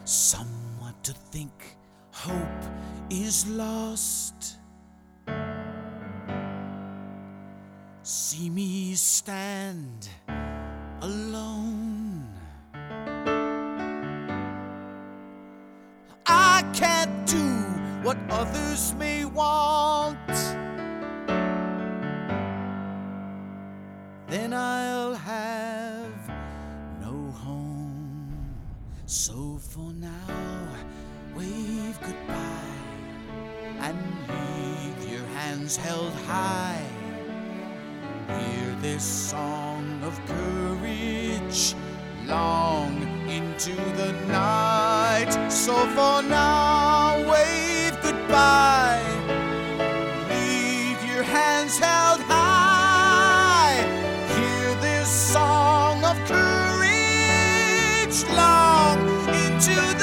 Someone to think hope is lost. See me stand alone. I can't do what others may want. Then I'll have no home. So for now, wave goodbye and leave your hands held high. Hear this song of courage long into the night. So for now, wave goodbye. Leave your hands held high. Hear this song of courage long into